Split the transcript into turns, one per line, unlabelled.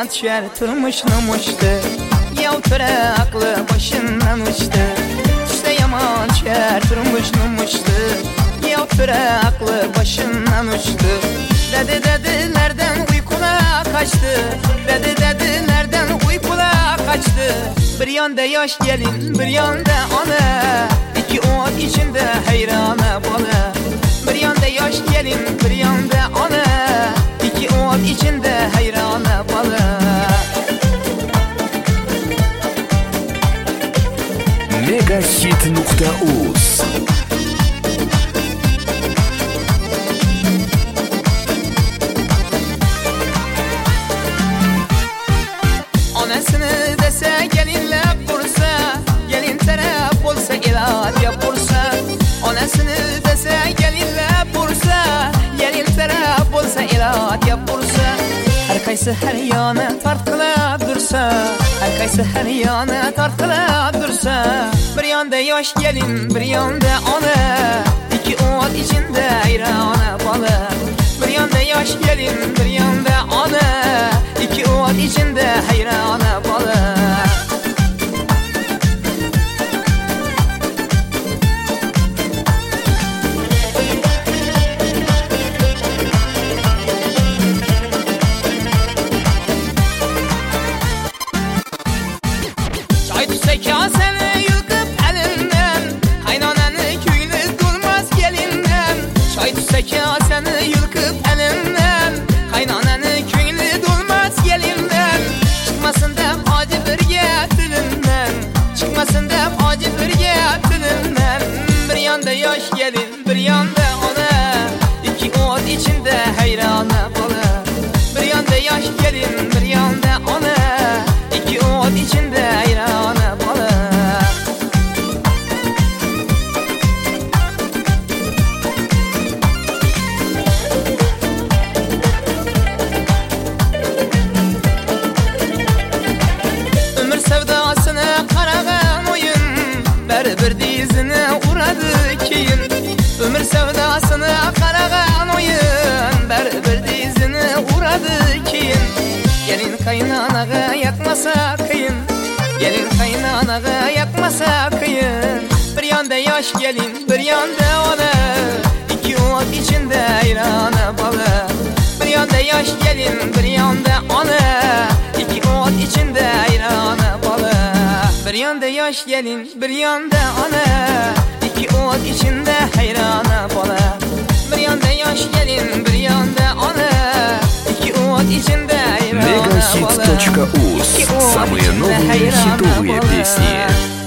açar turmuşnum uçtu. Yav töre aklı başından uçtu. İşte yaman çer turmuşnum uçtu. Yav töre aklı başından uçtu. Dedilerden uykula kaçtı. Dedilerden uykula kaçtı. Bir yanda yaş gelin, bir yanda ana. İki ot içinde heyrana bana. Bir yanda yaş gelin, bir yanda ana. İki ot içinde heyrana bana.
Megahit.uz
Anasını dese gelinle bursa, gelin taraf olsa ilat yapursa. Anasını dese gelinle bursa, gelin taraf olsa ilat yapursa. Her kaysı her yana tartıla dursa, her kaysı her yana tartıla dursa. Bir yanda yaş gelin, bir yanda ana. İki ot içinde ayrana bala. Bir yanda yaş gelin, bir yanda ana. İki ot içinde hayrana bala. Çay tüse kaseni yıkıp elinden, kaynananı köylü durmaz gelinden. Çay tüse kaseni yıkıp elinden, kaynananı köylü durmaz gelinden. Çıkmasın da acı bir dilinden, çıkmasın da acı bir dilinden. Bir yanda yaş gelin, bir yanda ana. İki ot içinde hayrana bala. Bir yanda yaş gelin, bir yanda ana. İki ot içinde hayrana bala. Ömür sevdasına karagan oyun, bir dizine uğradı keyin. Ömür sevdasına karagan oyun, bir dizine uğradı keyin. Gelin kaynanaga yakmasa kıyın, gelin kaynanaga yakmasa kıyın. Bir yanda yaş gelin, bir yanda ona. İki ot içinde ayrana bala. Bir yanda yaş gelin, bir yanda ona. İki ot içinde ayrana bala. Bir yanda yaş gelin, bir yanda ana. İki ot içinde hayrana bala. Bir yanda yaş gelin, bir yanda ana. İki ot içinde hayrana bala.
Megahit.uz. Самые новые хитовые песни.